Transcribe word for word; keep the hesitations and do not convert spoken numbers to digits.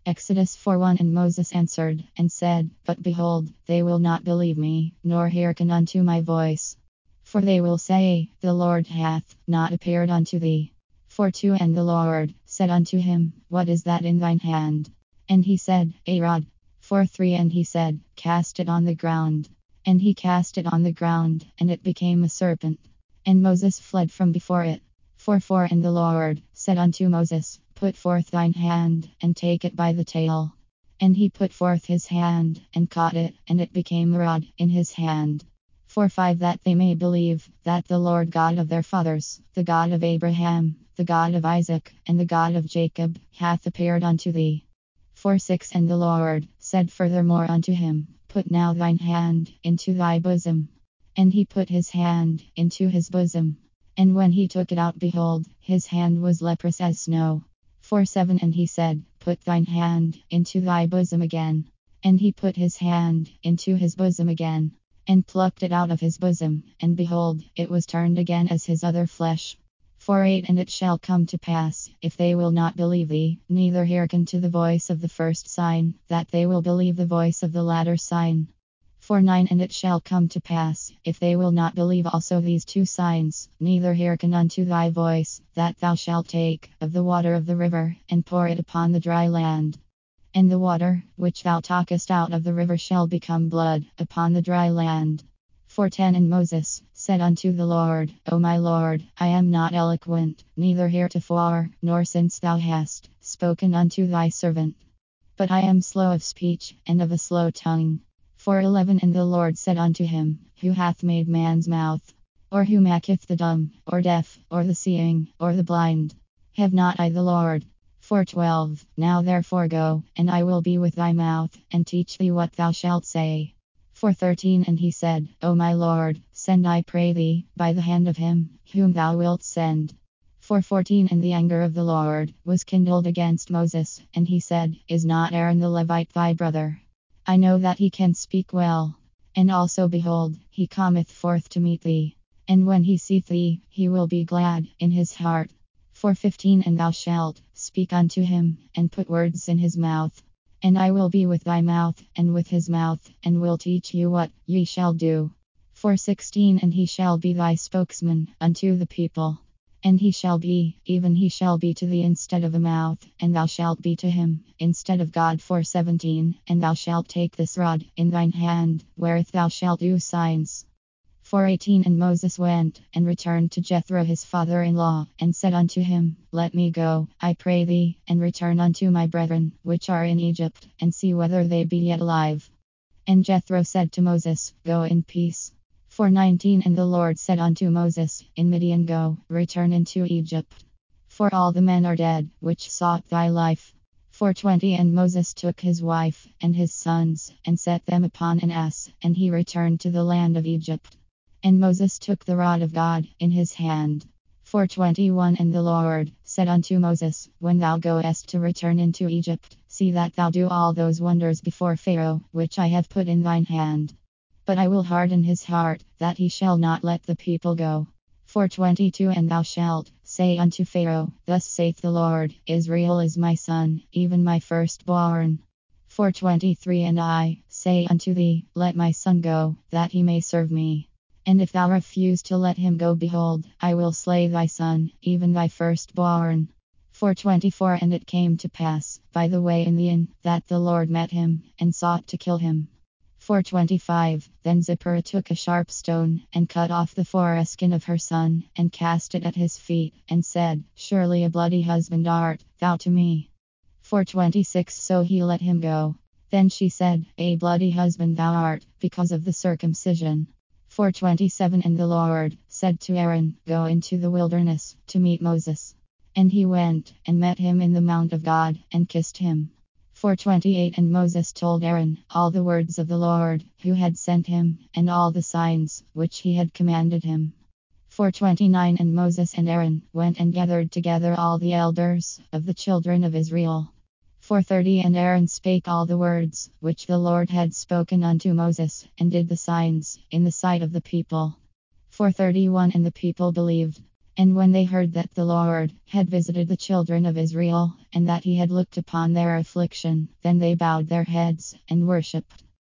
Exodus four one. And Moses answered and said, But behold, they will not believe me, nor hearken unto my voice. For they will say, The Lord hath not appeared unto thee. four two. And the Lord said unto him, What is that in thine hand? And he said, A rod. four three. And he said, Cast it on the ground. And he cast it on the ground, and it became a serpent. And Moses fled from before it. four four. And the Lord said unto Moses, Put forth thine hand, and take it by the tail. And he put forth his hand, and caught it, and it became a rod in his hand. four five. That they may believe that the Lord God of their fathers, the God of Abraham, the God of Isaac, and the God of Jacob, hath appeared unto thee. four six. And the Lord said furthermore unto him, Put now thine hand into thy bosom. And he put his hand into his bosom. And when he took it out, behold, his hand was leprous as snow. four seven. And he said, Put thine hand into thy bosom again. And he put his hand into his bosom again, and plucked it out of his bosom, and behold, it was turned again as his other flesh. four eight. And it shall come to pass, if they will not believe thee, neither hearken to the voice of the first sign, that they will believe the voice of the latter sign. four nine. And it shall come to pass, if they will not believe also these two signs, neither hearken unto thy voice, that thou shalt take of the water of the river, and pour it upon the dry land. And the water, which thou takest out of the river, shall become blood upon the dry land. four ten. And Moses said unto the Lord, O my Lord, I am not eloquent, neither heretofore, nor since thou hast spoken unto thy servant. But I am slow of speech, and of a slow tongue. four eleven. And the Lord said unto him, Who hath made man's mouth? Or who maketh the dumb, or deaf, or the seeing, or the blind? Have not I the Lord? four twelve. Now therefore go, and I will be with thy mouth, and teach thee what thou shalt say. four thirteen. And he said, O my Lord, send I pray thee, by the hand of him whom thou wilt send. four fourteen. And the anger of the Lord was kindled against Moses, and he said, Is not Aaron the Levite thy brother? I know that he can speak well. And also, behold, he cometh forth to meet thee. And when he seeth thee, he will be glad in his heart. four fifteen. And thou shalt speak unto him, and put words in his mouth. And I will be with thy mouth, and with his mouth, and will teach you what ye shall do. four sixteen. And he shall be thy spokesman unto the people. And he shall be, even he shall be to thee instead of a mouth, and thou shalt be to him instead of God. four seventeen. And thou shalt take this rod in thine hand, wherewith thou shalt do signs. four eighteen. And Moses went, and returned to Jethro his father-in-law, and said unto him, Let me go, I pray thee, and return unto my brethren, which are in Egypt, and see whether they be yet alive. And Jethro said to Moses, Go in peace. four nineteen. And the Lord said unto Moses, In Midian go, return into Egypt. For all the men are dead, which sought thy life. four twenty. And Moses took his wife, and his sons, and set them upon an ass, and he returned to the land of Egypt. And Moses took the rod of God in his hand. four twenty-one. And the Lord said unto Moses, When thou goest to return into Egypt, see that thou do all those wonders before Pharaoh, which I have put in thine hand. But I will harden his heart, that he shall not let the people go. four twenty-two. And thou shalt say unto Pharaoh, Thus saith the Lord, Israel is my son, even my firstborn. four twenty-three. And I say unto thee, Let my son go, that he may serve me. And if thou refuse to let him go, behold, I will slay thy son, even thy firstborn. four twenty-four. And it came to pass, by the way in the inn, that the Lord met him, and sought to kill him. four twenty-five. Then Zipporah took a sharp stone, and cut off the foreskin of her son, and cast it at his feet, and said, Surely a bloody husband art thou to me. four twenty-six. So he let him go. Then she said, A bloody husband thou art, because of the circumcision. four twenty-seven. And the Lord said to Aaron, Go into the wilderness, to meet Moses. And he went, and met him in the mount of God, and kissed him. four twenty-eight. And Moses told Aaron all the words of the Lord, who had sent him, and all the signs which he had commanded him. four twenty-nine. And Moses and Aaron went and gathered together all the elders of the children of Israel. four thirty. And Aaron spake all the words which the Lord had spoken unto Moses, and did the signs in the sight of the people. four thirty-one. And the people believed. And when they heard that the Lord had visited the children of Israel, and that he had looked upon their affliction, then they bowed their heads and worshipped.